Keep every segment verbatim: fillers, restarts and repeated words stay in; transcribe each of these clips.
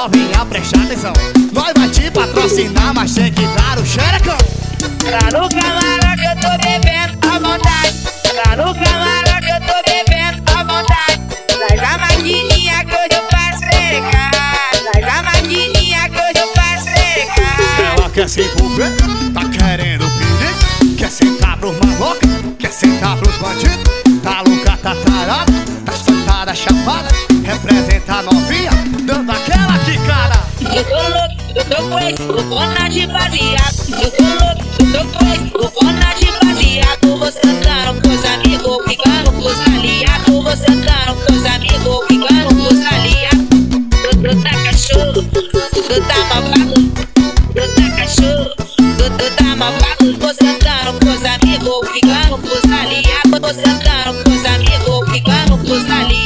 novinha, presta atenção. Nós vai te patrocinar, mas tem que dar o xerecão. Tá no camarão que eu tô bebendo à vontade. Tá no camarão que eu tô bebendo à vontade. Traz a maquininha que hoje eu faço xerecar. Traz a maquininha que hoje eu faço xerecar. Ela quer se envolver, tá querendo pedir. Quer sentar pros malocas, quer sentar pros bandidos. Tá louca, tá tarada, tá sentada, chapada. Representa a novinha, dando aquela quicada. Eu tô louco, eu tô com esse, loucona de baseado. Eu tô louco, eu tô com esse, loucona de baseado. Vou sentando com os amigos, ficando com os aliados. Vou sentando com os amigos, ficando com os aliados. Tu tá cachorro, tu tá malvado. Tu tá cachorro, tu tá malvado. Vou sentando com os amigos, ficando com os aliados. Vou sentando com os amigos, ficando com os aliados.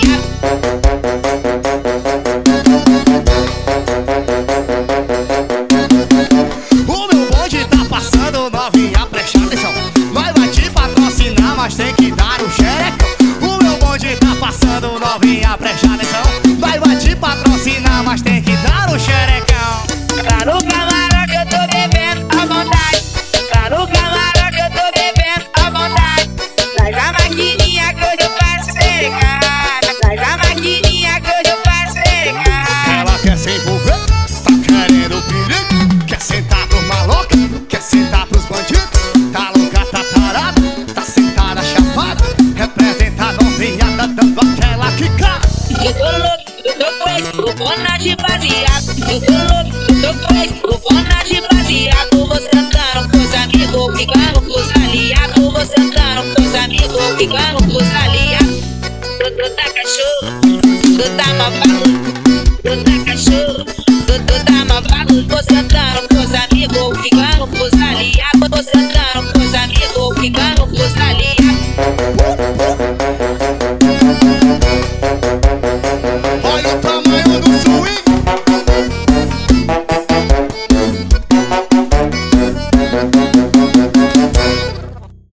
Novinha, presta atenção. Nós vai te patrocinar, mas tem que dar o xerecão. O meu bonde tá passando, novinha, presta atenção. Nós vai te patrocinar, mas tem que dar o xerecão. Tá no camarão que eu tô bebendo à vontade. Tá no camarão que eu tô bebendo à vontade. Traz a maquininha que hoje eu faço xerecar. Traz a maquininha que hoje eu faço xerecar. Ela quer se envolver, tá querendo perigo. Quer sentar pros malocas, quer sentar pros bandidos. Tá louca, tá tarada, tá sentada, chapada. Representa a novinha, dando aquela quicada. Eu tô louco, eu tô com esse, loucona de baseado. Eu tô louco, eu tô com esse, loucona de baseado. Vou sentando com os amigos, ficando com os aliados. Vou sentando com os amigos, ficando com os aliados. Tu, tu tá cachorro, tu tá malvado. Tu tá cachorro, tu, tu tá malvado. Vou sentando